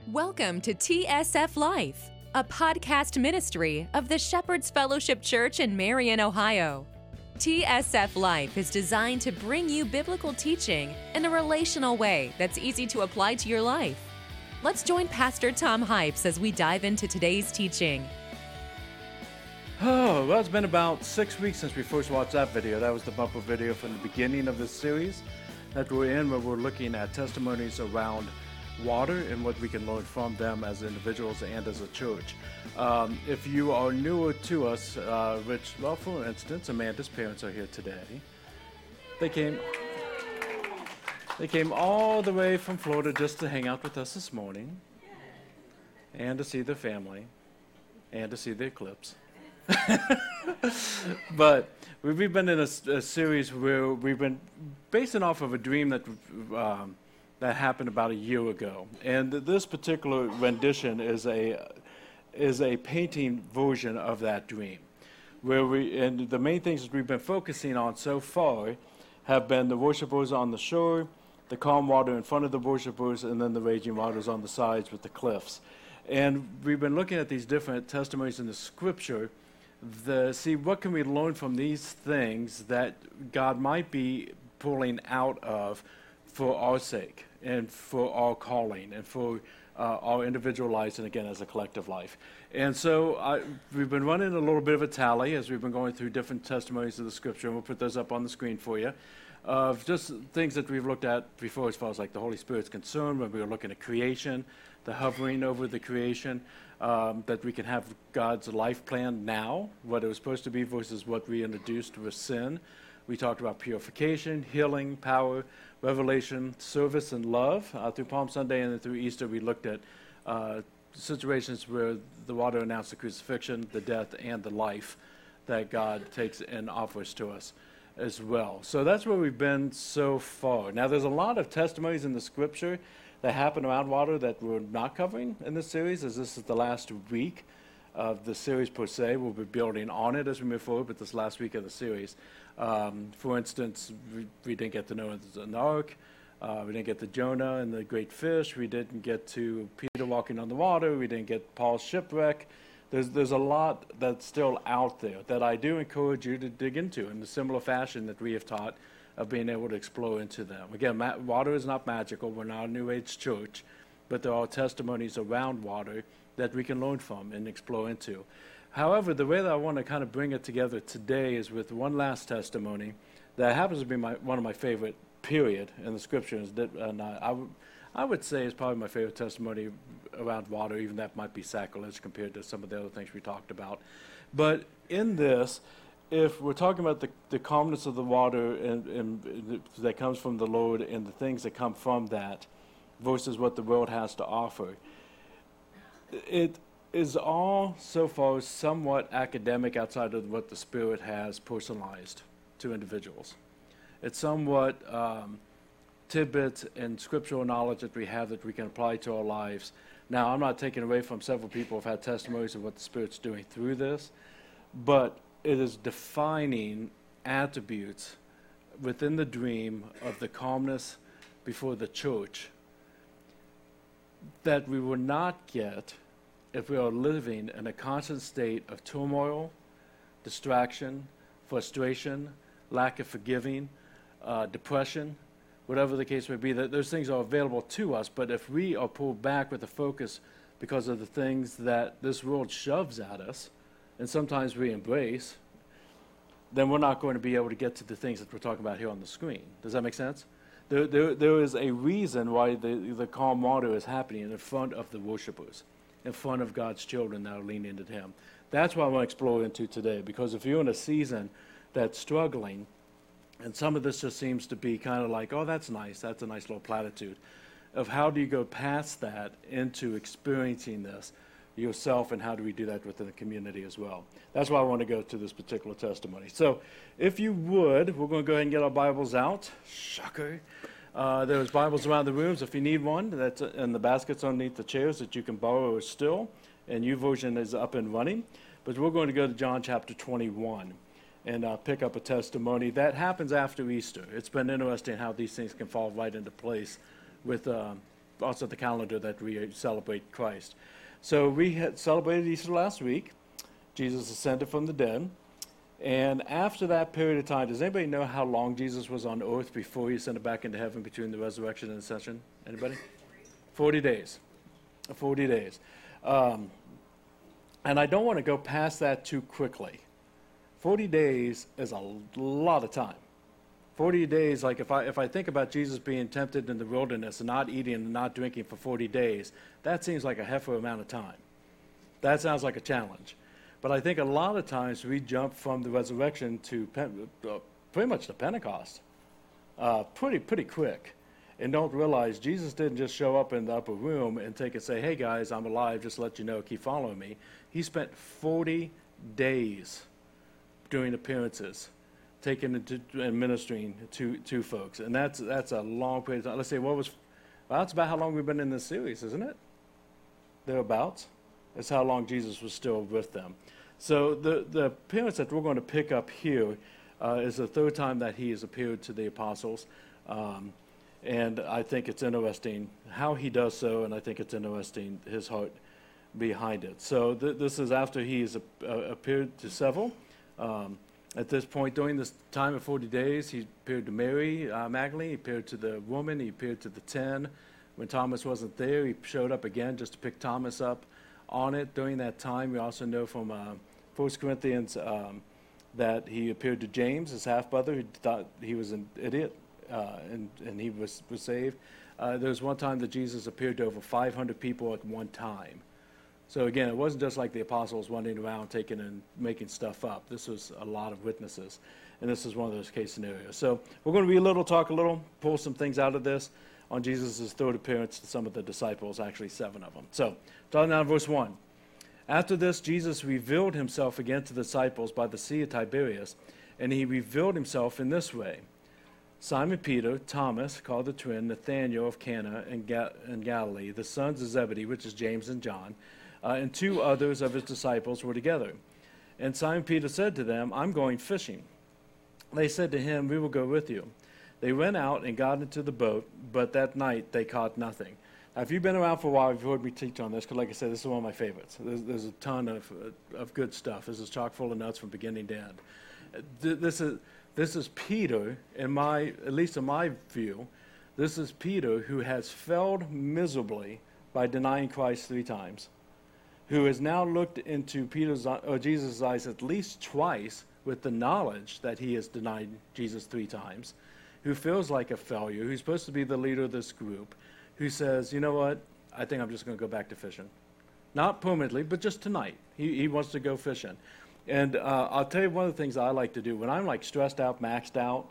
Welcome to TSF Life, a podcast ministry of the Shepherd's Fellowship Church in Marion, Ohio. TSF Life is designed to bring you biblical teaching in a relational way that's easy to apply to your life. Let's join Pastor Tom Hypes as we dive into today's teaching. Oh, well, it's been about 6 weeks since we first watched that video. That was the bumper video from the beginning of this series that we're in, where we're looking at testimonies around water and what we can learn from them as individuals and as a church. If you are newer to us, for instance, Amanda's parents are here today. They came all the way from Florida just to hang out with us this morning and to see their family and to see the eclipse. But we've been in a series where we've been basing off of a dream that happened about a year ago, and this particular rendition is a painting version of that dream, and the main things that we've been focusing on so far have been the worshipers on the shore, the calm water in front of the worshipers, and then the raging waters on the sides with the cliffs. And we've been looking at these different testimonies in the scripture, see what can we learn from these things that God might be pulling out of for our sake and for our calling and for our individual lives and again as a collective life. And so we've been running a little bit of a tally as we've been going through different testimonies of the scripture, and we'll put those up on the screen for you, of just things that we've looked at before as far as like the Holy Spirit's concerned, when we were looking at creation, the hovering over the creation, that we can have God's life plan now, what it was supposed to be versus what we introduced with sin. We talked about purification, healing, power, revelation, service, and love. Through Palm Sunday and then through Easter, we looked at situations where the water announced the crucifixion, the death, and the life that God takes and offers to us as well. So that's where we've been so far. Now, there's a lot of testimonies in the scripture that happen around water that we're not covering in this series, as this is the last week of the series per se. We'll be building on it as we move forward, but this last week of the series. For instance, we didn't get to know an ark. We didn't get to Jonah and the great fish. We didn't get to Peter walking on the water. We didn't get Paul's shipwreck. There's a lot that's still out there that I do encourage you to dig into in the similar fashion that we have taught of being able to explore into them. Again, water is not magical. We're not a New Age church, but there are testimonies around water that we can learn from and explore into. However, the way that I want to kind of bring it together today is with one last testimony that happens to be one of my favorite, period, in the scriptures. And I would say is probably my favorite testimony around water, even that might be sacrilege compared to some of the other things we talked about. But in this, if we're talking about the calmness of the water and that comes from the Lord and the things that come from that versus what the world has to offer, it is all so far somewhat academic outside of what the Spirit has personalized to individuals. It's somewhat tidbits and scriptural knowledge that we have that we can apply to our lives. Now, I'm not taking away from several people who have had testimonies of what the Spirit's doing through this, but it is defining attributes within the dream of the calmness before the church that we will not get if we are living in a constant state of turmoil, distraction, frustration, lack of forgiving, depression, whatever the case may be. That those things are available to us, but if we are pulled back with the focus because of the things that this world shoves at us, and sometimes we embrace, then we're not going to be able to get to the things that we're talking about here on the screen. Does that make sense? There is a reason why the calm water is happening in front of the worshipers, in front of God's children that are leaning into Him. That's what I want to explore into today, because if you're in a season that's struggling, and some of this just seems to be kind of like, oh, that's a nice little platitude, of how do you go past that into experiencing this yourself, and how do we do that within the community as well. That's why I want to go to this particular testimony. So if you would, we're going to go ahead and get our Bibles out. Shocker. There's Bibles around the rooms if you need one. That's in the baskets underneath the chairs that you can borrow or steal. And YouVersion is up and running. But we're going to go to John chapter 21 and pick up a testimony that happens after Easter. It's been interesting how these things can fall right into place with also the calendar that we celebrate Christ. So we had celebrated Easter last week. Jesus ascended from the dead. And after that period of time, does anybody know how long Jesus was on earth before he ascended back into heaven between the resurrection and ascension? Anybody? 40 days. 40 days. And I don't want to go past that too quickly. 40 days is a lot of time. 40 days, like if I think about Jesus being tempted in the wilderness and not eating and not drinking for 40 days, that seems like a heifer amount of time. That sounds like a challenge. But I think a lot of times we jump from the resurrection to pretty much to Pentecost pretty quick and don't realize Jesus didn't just show up in the upper room and take and say, hey guys, I'm alive, just to let you know, keep following me. He spent 40 days doing appearances, taking and ministering to folks. And that's a long period of time. Let's say, that's about how long we've been in this series, isn't it? Thereabouts. That's how long Jesus was still with them. So the appearance that we're going to pick up here is the third time that he has appeared to the apostles. And I think it's interesting how he does so, and I think it's interesting his heart behind it. So this is after he's appeared to several. At this point, during this time of 40 days, he appeared to Mary Magdalene, he appeared to the woman, he appeared to the 10. When Thomas wasn't there, he showed up again just to pick Thomas up on it. During that time, we also know from 1 Corinthians that he appeared to James, his half-brother, who thought he was an idiot, and he was saved. There was one time that Jesus appeared to over 500 people at one time. So again, it wasn't just like the apostles wandering around taking and making stuff up. This was a lot of witnesses, and this is one of those case scenarios. So we're going to read a little, talk a little, pull some things out of this on Jesus' third appearance to some of the disciples, actually 7 of them. So, starting out in verse 1. After this, Jesus revealed himself again to the disciples by the Sea of Tiberias, and he revealed himself in this way. Simon Peter, Thomas, called the twin, Nathanael of Cana in Galilee, the sons of Zebedee, which is James and John, and 2 others of his disciples were together. And Simon Peter said to them, I'm going fishing. They said to him, we will go with you. They went out and got into the boat, but that night they caught nothing. Now, if you've been around for a while, you've heard me teach on this, because like I said, this is one of my favorites. There's a ton of good stuff. This is chock full of nuts from beginning to end. This is Peter, at least in my view, this is Peter who has failed miserably by denying Christ 3 times, who has now looked into Jesus' eyes at least twice with the knowledge that he has denied Jesus 3 times, who feels like a failure, who's supposed to be the leader of this group, who says, you know what, I think I'm just going to go back to fishing. Not permanently, but just tonight. He wants to go fishing. And I'll tell you one of the things I like to do, when I'm like stressed out, maxed out,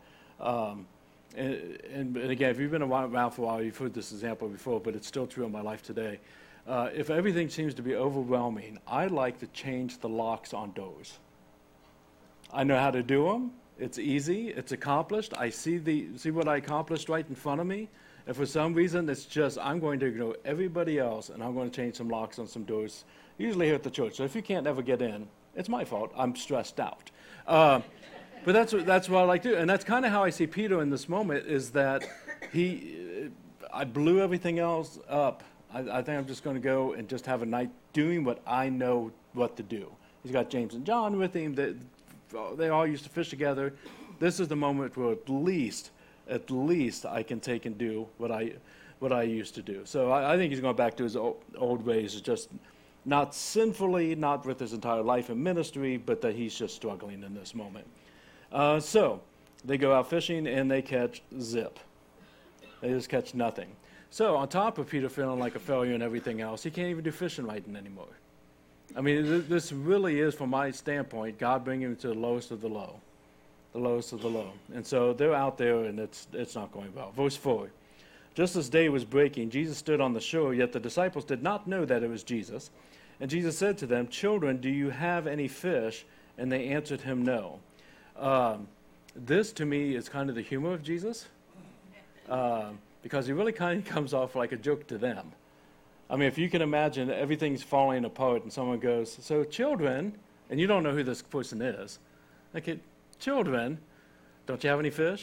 and again, if you've been around for a while, you've heard this example before, but it's still true in my life today. If everything seems to be overwhelming, I like to change the locks on doors. I know how to do them. It's easy. It's accomplished. I see what I accomplished right in front of me. And for some reason, it's just I'm going to ignore everybody else, and I'm going to change some locks on some doors, usually here at the church. So if you can't ever get in, it's my fault. I'm stressed out. But that's what I like to do. And that's kind of how I see Peter in this moment, is that I blew everything else up. I think I'm just going to go and just have a night doing what I know what to do. He's got James and John with him. They all used to fish together. This is the moment where at least I can take and do what I used to do. So I think he's going back to his old ways, just not sinfully, not with his entire life and ministry, but that he's just struggling in this moment. So they go out fishing and they catch zip. They just catch nothing. So on top of Peter feeling like a failure and everything else, he can't even do fishing right anymore. I mean, this really is, from my standpoint, God bringing him to the lowest of the low. The lowest of the low. And so they're out there, and it's not going well. Verse 4. Just as day was breaking, Jesus stood on the shore, yet the disciples did not know that it was Jesus. And Jesus said to them, children, do you have any fish? And they answered him, no. This, to me, is kind of the humor of Jesus, because he really kind of comes off like a joke to them. I mean, if you can imagine everything's falling apart and someone goes, so children, and you don't know who this person is. Okay, children, don't you have any fish?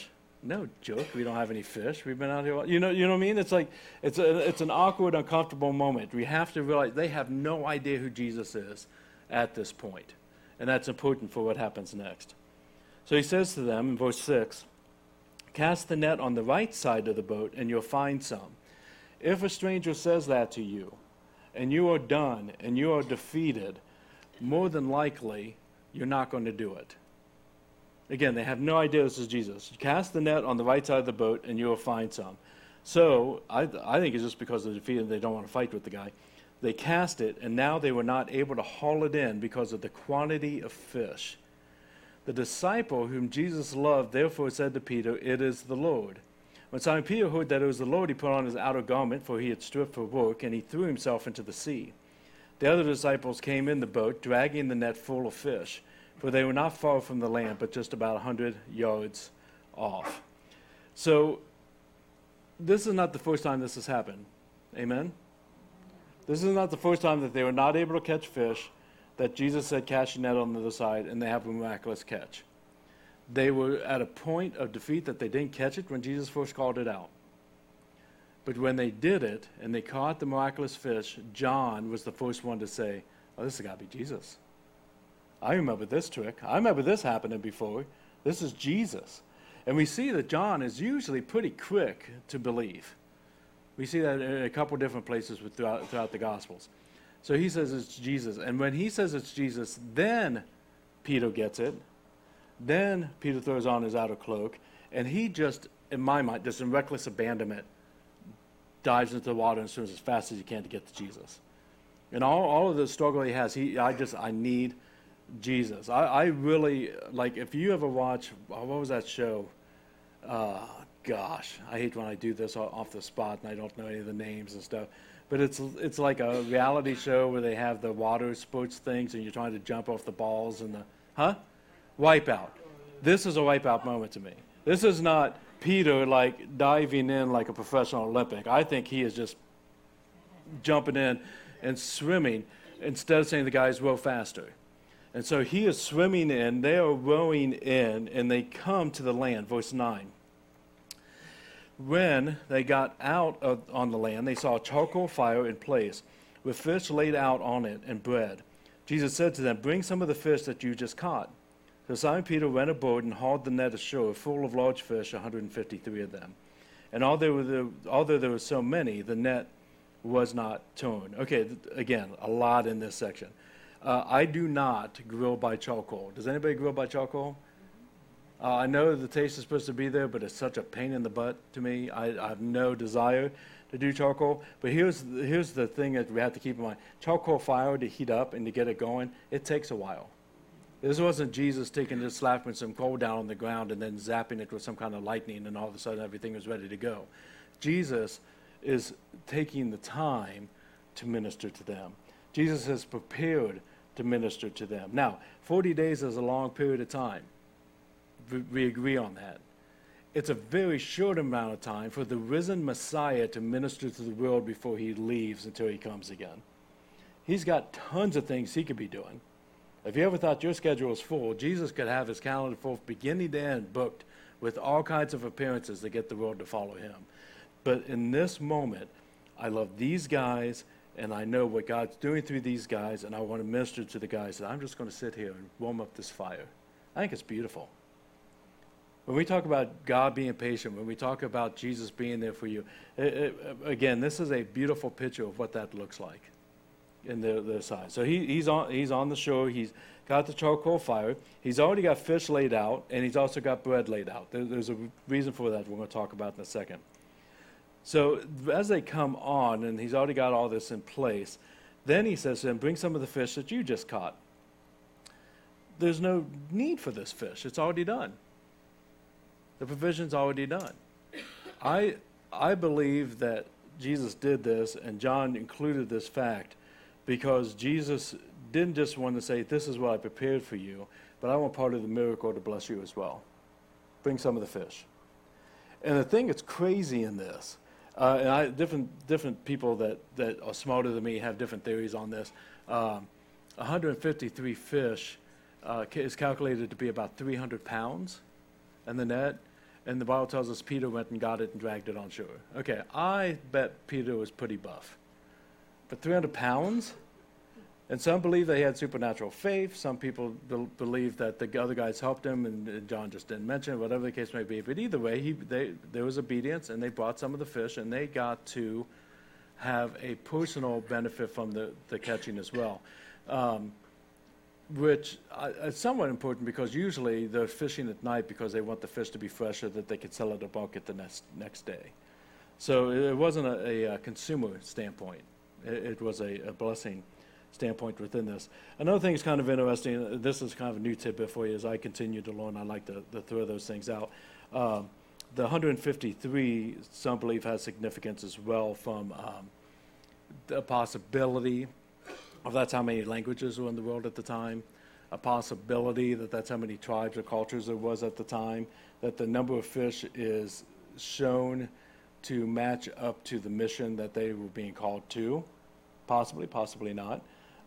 no, jerk, we don't have any fish. We've been out here. You know what I mean? It's like, it's an awkward, uncomfortable moment. We have to realize they have no idea who Jesus is at this point. And that's important for what happens next. So he says to them in verse 6, cast the net on the right side of the boat and you'll find some. If a stranger says that to you, and you are done and you are defeated, more than likely you're not going to do it. Again, they have no idea this is Jesus. Cast the net on the right side of the boat and you will find some. So I think it's just because they're defeated and they don't want to fight with the guy. They cast it, and now they were not able to haul it in because of the quantity of fish. The disciple whom Jesus loved therefore said to Peter, it is the Lord. When Simon Peter heard that it was the Lord, he put on his outer garment, for he had stripped for work, and he threw himself into the sea. The other disciples came in the boat, dragging the net full of fish, for they were not far from the land, but just about 100 yards off. So this is not the first time this has happened. Amen? This is not the first time that they were not able to catch fish, that Jesus said, cast your net on the other side, and they have a miraculous catch. They were at a point of defeat that they didn't catch it when Jesus first called it out. But when they did it, and they caught the miraculous fish, John was the first one to say, oh, this has got to be Jesus. I remember this trick. I remember this happening before. This is Jesus. And we see that John is usually pretty quick to believe. We see that in a couple different places throughout the Gospels. So he says it's Jesus. And when he says it's Jesus, then Peter gets it. Then Peter throws on his outer cloak. And he just, in my mind, just in reckless abandonment, dives into the water and swims as fast as he can to get to Jesus. And all of the struggle he has, I need Jesus. I really, like, if you ever watch, what was that show? Gosh, I hate when I do this off the spot and I don't know any of the names and stuff. But it's like a reality show where they have the water sports things and you're trying to jump off the balls and Wipeout. This is a Wipeout moment to me. This is not Peter like diving in like a professional Olympic. I think he is just jumping in and swimming instead of saying the guys row faster. And so he is swimming in, they are rowing in, and they come to the land, verse 9. When they got out on the land, they saw a charcoal fire in place, with fish laid out on it and bread. Jesus said to them, bring some of the fish that you just caught. So Simon Peter went aboard and hauled the net ashore, full of large fish, 153 of them. And although there were so many, the net was not torn. Okay, again, a lot in this section. I do not grill by charcoal. Does anybody grill by charcoal? I know the taste is supposed to be there, but it's such a pain in the butt to me. I have no desire to do charcoal. But here's the thing that we have to keep in mind. Charcoal fire, to heat up and to get it going, it takes a while. This wasn't Jesus slapping some coal down on the ground and then zapping it with some kind of lightning and all of a sudden everything was ready to go. Jesus is taking the time to minister to them. Jesus has prepared to minister to them. Now, 40 days is a long period of time. We agree on that. It's a very short amount of time for the risen Messiah to minister to the world before he leaves until he comes again. He's got tons of things he could be doing. If you ever thought your schedule was full, Jesus could have his calendar full beginning to end booked with all kinds of appearances to get the world to follow him. But in this moment, I love these guys, and I know what God's doing through these guys, and I want to minister to the guys. And I'm just going to sit here and warm up this fire. I think it's beautiful. When we talk about God being patient, when we talk about Jesus being there for you, again, this is a beautiful picture of what that looks like in their side. So he's on the shore. He's got the charcoal fire. He's already got fish laid out, and he's also got bread laid out. There's a reason for that we're going to talk about in a second. So as they come on, and he's already got all this in place, then he says to them, bring some of the fish that you just caught. There's no need for this fish. It's already done. The provision's already done. I believe that Jesus did this, and John included this fact, because Jesus didn't just want to say, this is what I prepared for you, but I want part of the miracle to bless you as well. Bring some of the fish. And the thing that's crazy in this, different people that are smarter than me have different theories on this. 153 fish is calculated to be about 300 pounds in the net. And the Bible tells us Peter went and got it and dragged it on shore. Okay, I bet Peter was pretty buff. But 300 pounds? And some believe that he had supernatural faith. Some people believe that the other guys helped him, and John just didn't mention it, whatever the case may be. But either way, there was obedience, and they brought some of the fish, and they got to have a personal benefit from the catching as well. Which is somewhat important because usually they're fishing at night because they want the fish to be fresh so that they can sell it at market the next day. So it wasn't a consumer standpoint. It was a blessing standpoint within this. Another thing is kind of interesting, this is kind of a new tidbit for you as I continue to learn. I like to throw those things out. The 153, some believe, has significance as well from the possibility of that's how many languages were in the world at the time, a possibility that that's how many tribes or cultures there was at the time, that the number of fish is shown to match up to the mission that they were being called to, possibly not.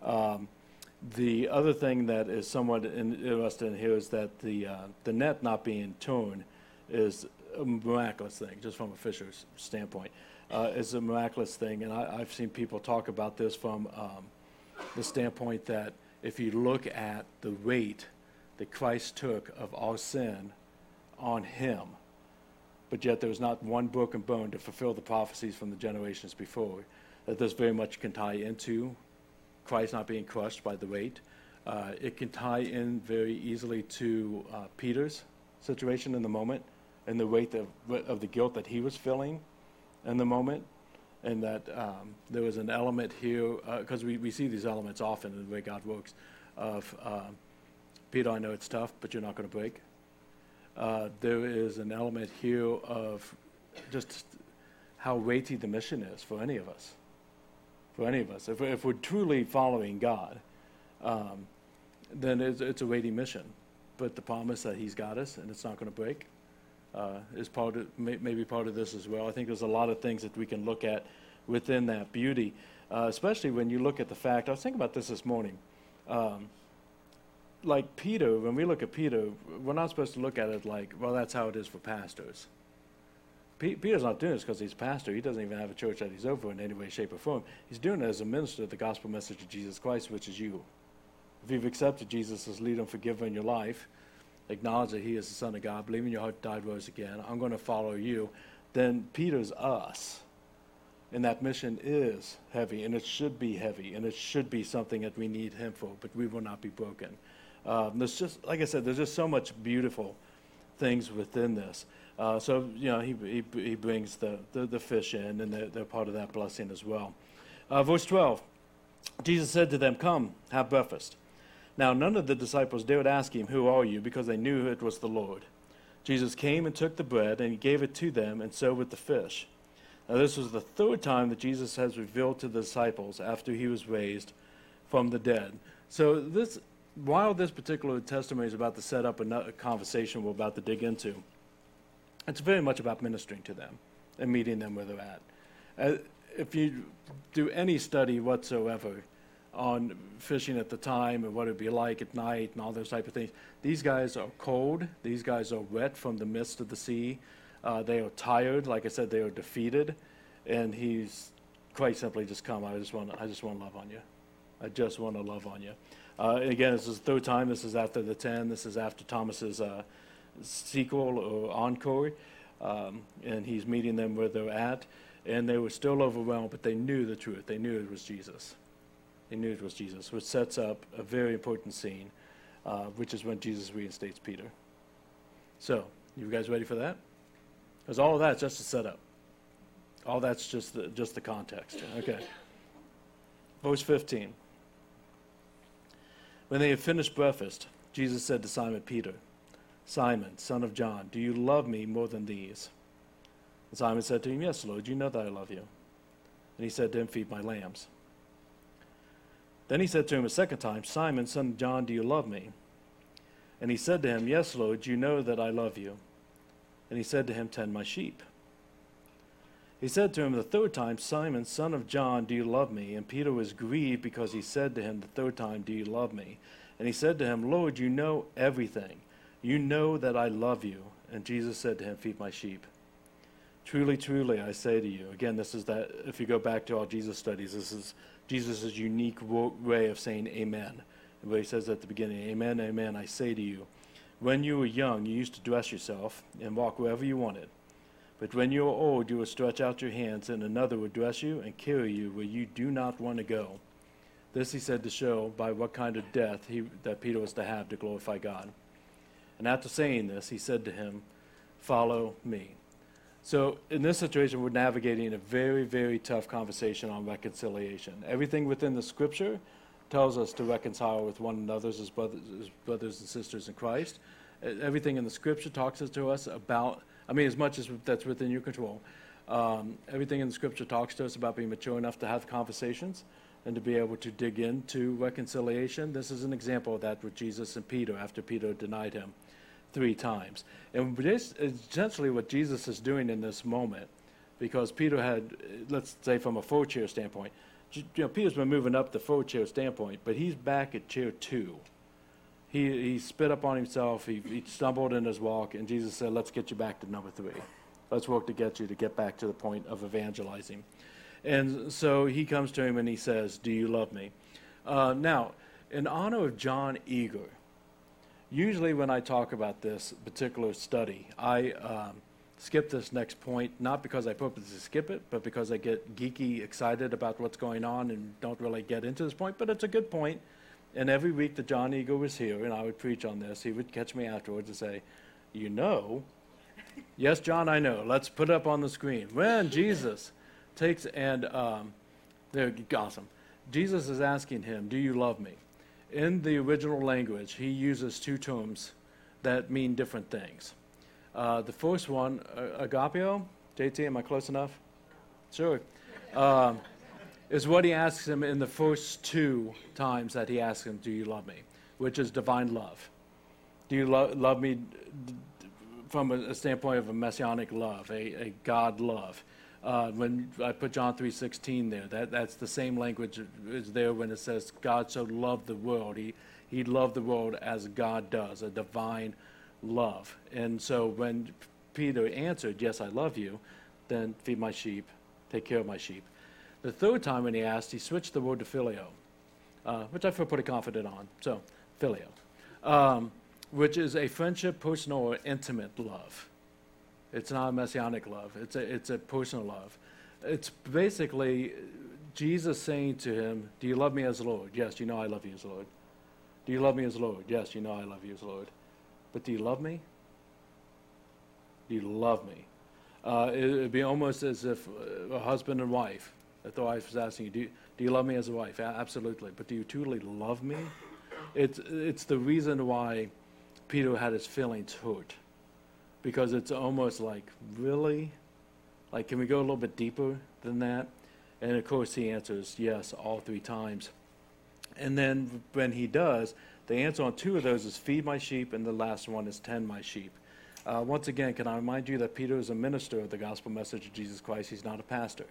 The other thing that is somewhat interesting here is that the net not being torn is a miraculous thing, just from a fisher's standpoint. It's a miraculous thing, and I've seen people talk about this from the standpoint that if you look at the weight that Christ took of our sin on him, but yet there was not one broken bone to fulfill the prophecies from the generations before, that this very much can tie into Christ not being crushed by the weight. It can tie in very easily to Peter's situation in the moment and the weight of the guilt that he was feeling in the moment. And that there was an element here, because we see these elements often in the way God works, of Peter, I know it's tough, but you're not going to break. There is an element here of just how weighty the mission is for any of us. For any of us. If we're truly following God, then it's a weighty mission. But the promise that he's got us and it's not going to break is part of, maybe part of this as well. I think there's a lot of things that we can look at within that beauty, especially when you look at the fact, I was thinking about this morning, like Peter, when we look at Peter, we're not supposed to look at it like, well, that's how it is for pastors. Peter's not doing this because he's a pastor. He doesn't even have a church that he's over in any way, shape, or form. He's doing it as a minister of the gospel message of Jesus Christ, which is you. If you've accepted Jesus as leader and forgiver in your life, acknowledge that he is the Son of God, believe in your heart, died, rose again, I'm going to follow you, then Peter's us. And that mission is heavy, and it should be heavy, and it should be something that we need him for, but we will not be broken. There's just, like I said, there's just so much beautiful things within this. So, you know, he brings the fish in, and they're part of that blessing as well. Verse 12, Jesus said to them, "Come, have breakfast." Now, none of the disciples dared ask him, "Who are you?" because they knew it was the Lord. Jesus came and took the bread, and he gave it to them, and so with the fish. Now, this was the third time that Jesus has revealed to the disciples after he was raised from the dead. So while this particular testimony is about to set up a conversation we're about to dig into, it's very much about ministering to them and meeting them where they're at. If you do any study whatsoever on fishing at the time and what it would be like at night and all those type of things, these guys are cold. These guys are wet from the midst of the sea. They are tired. Like I said, they are defeated. And he's quite simply just come. I just want to love on you. I just want to love on you. Again, this is the third time. This is after the 10. This is after Thomas's sequel or encore. And he's meeting them where they're at. And they were still overwhelmed, but they knew the truth. They knew it was Jesus. They knew it was Jesus, which sets up a very important scene, which is when Jesus reinstates Peter. So, you guys ready for that? Because all of that's just a setup. All that's just the context. Okay. Verse 15. When they had finished breakfast, Jesus said to Simon Peter, "Simon, son of John, do you love me more than these?" And Simon said to him, "Yes, Lord, you know that I love you." And he said to him, "Feed my lambs." Then he said to him a second time, "Simon, son of John, do you love me?" And he said to him, "Yes, Lord, you know that I love you." And he said to him, "Tend my sheep." He said to him the third time, "Simon, son of John, do you love me?" And Peter was grieved because he said to him the third time, "Do you love me?" And he said to him, "Lord, you know everything. You know that I love you." And Jesus said to him, feed my sheep. Truly, truly, I say to you. Again, this is that, if you go back to all Jesus studies, this is Jesus' unique way of saying amen. And what he says at the beginning, amen, amen, I say to you. When you were young, you used to dress yourself and walk wherever you wanted. But when you are old, you will stretch out your hands, and another will dress you and carry you where you do not want to go. This he said to show by what kind of death that Peter was to have to glorify God. And after saying this, he said to him, follow me. So in this situation, we're navigating a very, very tough conversation on reconciliation. Everything within the Scripture tells us to reconcile with one another as brothers and sisters in Christ. Everything in the Scripture talks to us about, as much as that's within your control, everything in the Scripture talks to us about being mature enough to have conversations and to be able to dig into reconciliation. This is an example of that with Jesus and Peter after Peter denied him 3 times. And this is essentially what Jesus is doing in this moment, because Peter had, let's say from a 4-chair standpoint, Peter's been moving up the 4-chair standpoint, but he's back at chair 2. He spit up on himself, he stumbled in his walk, and Jesus said, let's get you back to number 3. Let's work to get back to the point of evangelizing. And so he comes to him and he says, do you love me? Now, in honor of John Eager, usually when I talk about this particular study, I skip this next point, not because I purposely skip it, but because I get geeky excited about what's going on and don't really get into this point, but it's a good point. And every week that John Eagle was here and I would preach on this, he would catch me afterwards and say, yes, John, I know, let's put it up on the screen. When Jesus takes and, they're awesome. Jesus is asking him, do you love me? In the original language, he uses 2 terms that mean different things. The first one, agapeo, JT, am I close enough? Sure. Is what he asks him in the first 2 times that he asks him, do you love me? Which is divine love. Do you love me from a standpoint of a messianic love, a God love? When I put John 3:16 there, that's the same language is there when it says God so loved the world. He loved the world as God does, a divine love. And so when Peter answered, yes, I love you, then feed my sheep, take care of my sheep. The 3rd time when he asked, he switched the word to phileo, which I feel pretty confident on. So, phileo, which is a friendship, personal, or intimate love. It's not a messianic love. It's a personal love. It's basically Jesus saying to him, do you love me as Lord? Yes, you know I love you as Lord. Do you love me as Lord? Yes, you know I love you as Lord. But do you love me? Do you love me? It would be almost as if a husband and wife, if the wife was asking you, do you love me as a wife? Absolutely. But do you truly love me? It's the reason why Peter had his feelings hurt. Because it's almost like, really? Like, can we go a little bit deeper than that? And of course he answers yes all 3 times. And then when he does, the answer on 2 of those is feed my sheep, and the last one is tend my sheep. Once again, can I remind you that Peter is a minister of the gospel message of Jesus Christ. He's not a pastor.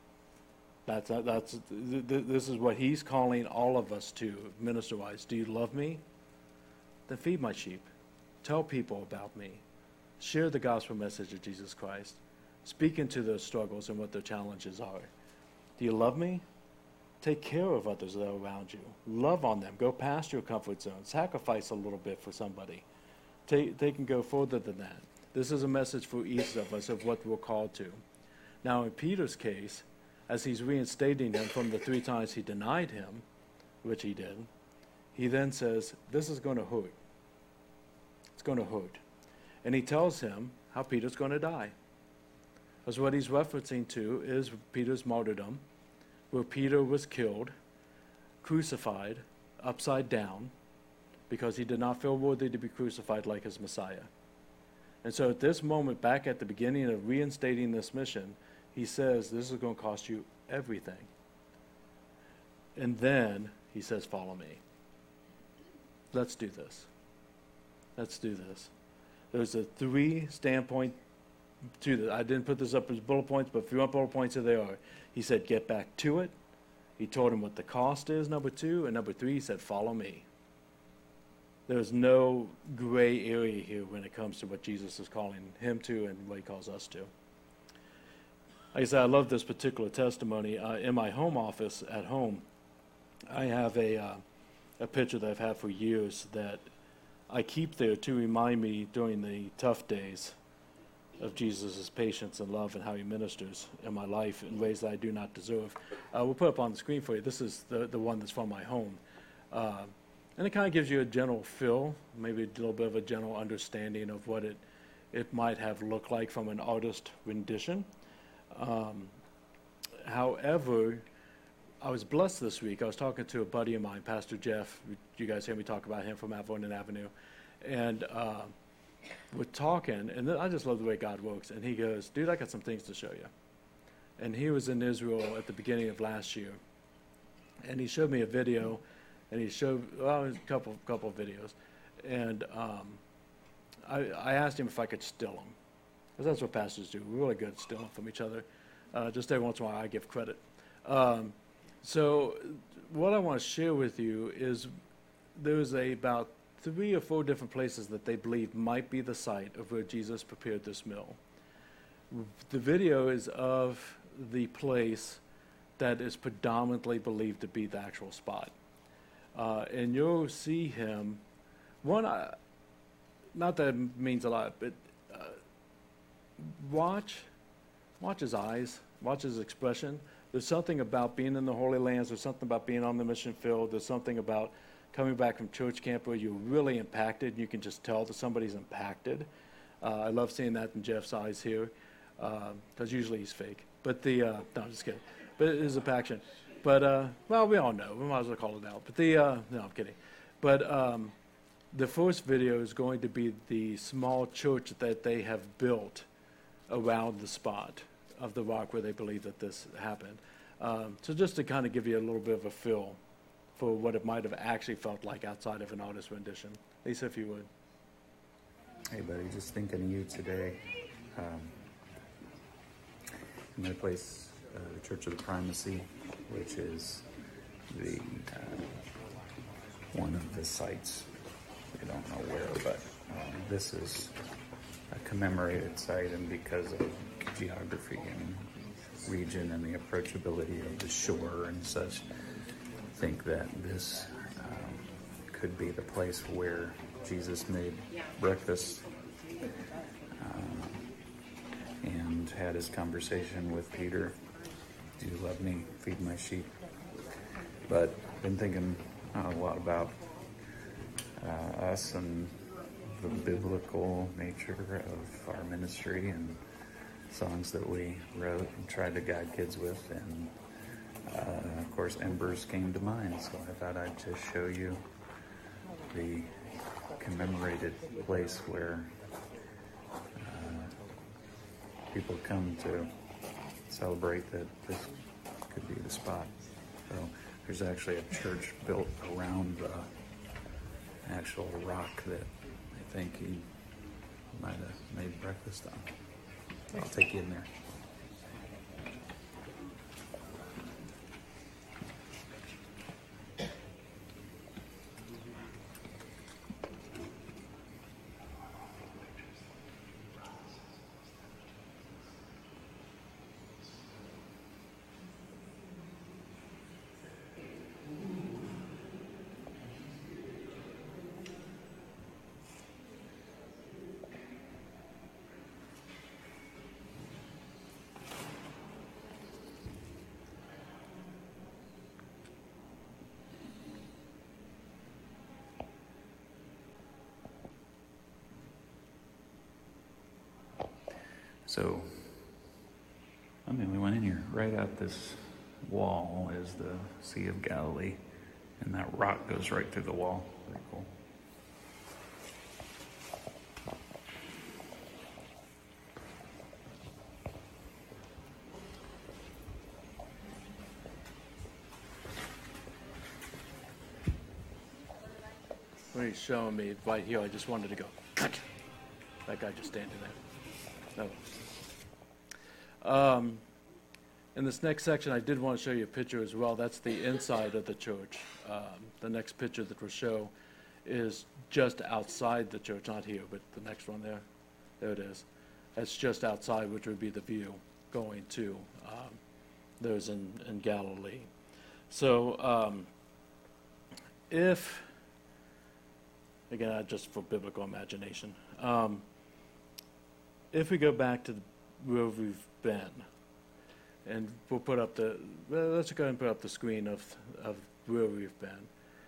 This is what he's calling all of us to, minister-wise. Do you love me? Then feed my sheep. Tell people about me. Share the gospel message of Jesus Christ. Speak into their struggles and what their challenges are. Do you love me? Take care of others that are around you. Love on them. Go past your comfort zone. Sacrifice a little bit for somebody. They can go further than that. This is a message for each of us of what we're called to. Now, in Peter's case, as he's reinstating him from the 3 times he denied him, which he did, he then says, this is going to hurt. It's going to hurt. And he tells him how Peter's going to die. Because what he's referencing to is Peter's martyrdom, where Peter was killed, crucified, upside down, because he did not feel worthy to be crucified like his Messiah. And so at this moment, back at the beginning of reinstating this mission, he says, this is going to cost you everything. And then he says, follow me. Let's do this. Let's do this. There's a 3 standpoint to this. I didn't put this up as bullet points, but if you want bullet points, here they are. He said, get back to it. He told him what the cost is, number 2. And number 3, he said, follow me. There's no gray area here when it comes to what Jesus is calling him to and what he calls us to. Like I said, I love this particular testimony. In my home office at home, I have a picture that I've had for years that I keep there to remind me during the tough days of Jesus' patience and love and how he ministers in my life in ways that I do not deserve. We'll put up on the screen for you. This is the one that's from my home. And it kind of gives you a general feel, maybe a little bit of a general understanding of what it might have looked like from an artist rendition. However, I was blessed this week. I was talking to a buddy of mine, Pastor Jeff. You guys hear me talk about him from Vernon Avenue. And we're talking, and I just love the way God works. And he goes, dude, I got some things to show you. And he was in Israel at the beginning of last year. And he showed me a video, and he showed, well, a couple of videos. And I asked him if I could still them. Because that's what pastors do. We're really good at stealing from each other. Just every once in a while, I give credit. So what I want to share with you is there's about 3 or 4 different places that they believe might be the site of where Jesus prepared this meal. The video is of the place that is predominantly believed to be the actual spot. And you'll see him, not that it means a lot, but watch his eyes, watch his expression. There's something about being in the Holy Lands. There's something about being on the mission field. There's something about coming back from church camp where you're really impacted. You can just tell that somebody's impacted. I love seeing that in Jeff's eyes here, because usually he's fake. But no, I'm just kidding. But it is a passion. But, well, we all know. We might as well call it out. But no, I'm kidding. But the first video is going to be the small church that they have built around the spot of the rock where they believe that this happened. So just to kind of give you a little bit of a feel for what it might have actually felt like outside of an artist rendition. Lisa, if you would. Hey, buddy, just thinking of you today. I'm going to place the Church of the Primacy, which is the one of the sites. We don't know where, but this is a commemorated site, and because of geography and region and the approachability of the shore and such, I think that this could be the place where Jesus made breakfast and had his conversation with Peter. Do you love me? Feed my sheep. But I've been thinking a lot about us and the biblical nature of our ministry and songs that we wrote and tried to guide kids with, and of course Embers came to mind, so I thought I'd just show you the commemorated place where people come to celebrate that this could be the spot. So there's actually a church built around the actual rock that I think he might have made breakfast on. I'll take you in there. So, I'm the only one in here. Right out this wall is the Sea of Galilee, and that rock goes right through the wall. Pretty cool. When he's showing me right here, I just wanted to go, cut. That guy just standing there. No. In this next section, I did want to show you a picture as well. That's the inside of the church. The next picture that we'll show is just outside the church, not here, but the next one there. There it is. That's just outside, which would be the view going to those in Galilee. So if, again, just for biblical imagination, if we go back to where we've been, and we'll put up let's go ahead and put up the screen of where we've been.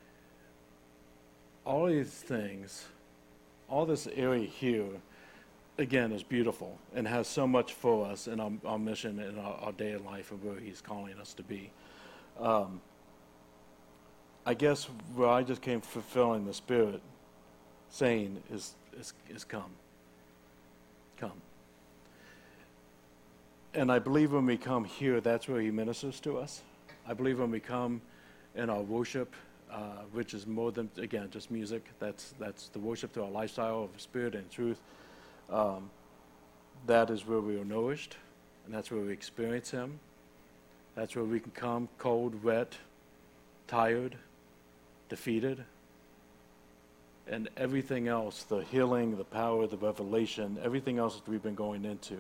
All these things, all this area here, again, is beautiful and has so much for us in our mission and our day in life and where he's calling us to be. I guess where I just came fulfilling the Spirit saying is come. Come. And I believe when we come here, that's where he ministers to us. I believe when we come in our worship, which is more than, again, just music, that's the worship to our lifestyle of spirit and truth, that is where we are nourished, and that's where we experience him. That's where we can come cold, wet, tired, defeated, and everything else, the healing, the power, the revelation, everything else that we've been going into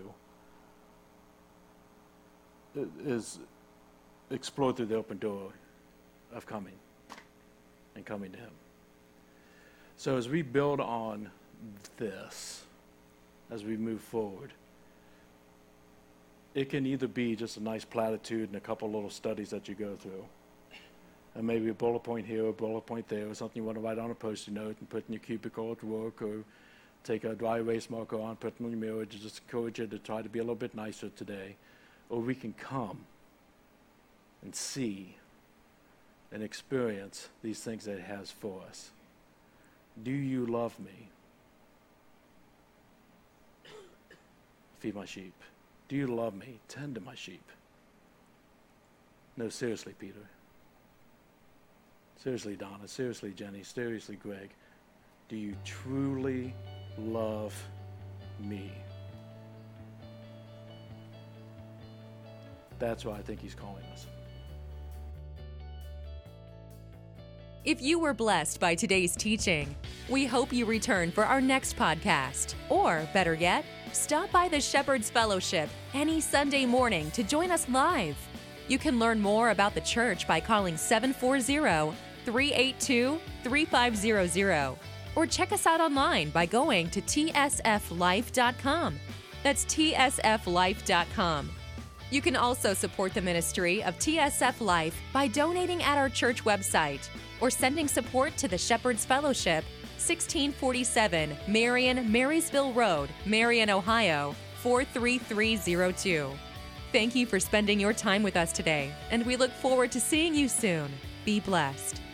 is explored through the open door of coming and coming to him. So as we build on this, as we move forward, it can either be just a nice platitude and a couple little studies that you go through, and maybe a bullet point here, a bullet point there, or something you want to write on a Post-it note and put in your cubicle at work, or take a dry erase marker on, put it in your mirror to just encourage you to try to be a little bit nicer today. Or we can come and see and experience these things that it has for us. Do you love me? Feed my sheep. Do you love me? Tend to my sheep. No, seriously, Peter. Seriously, Donna. Seriously, Jenny. Seriously, Greg. Do you truly love me? That's why I think he's calling us. If you were blessed by today's teaching, we hope you return for our next podcast. Or, better yet, stop by the Shepherd's Fellowship any Sunday morning to join us live. You can learn more about the church by calling 740-382-3500 or check us out online by going to tsflife.com. That's tsflife.com. You can also support the ministry of TSF Life by donating at our church website or sending support to the Shepherd's Fellowship, 1647 Marion Marysville Road, Marion, Ohio, 43302. Thank you for spending your time with us today, and we look forward to seeing you soon. Be blessed.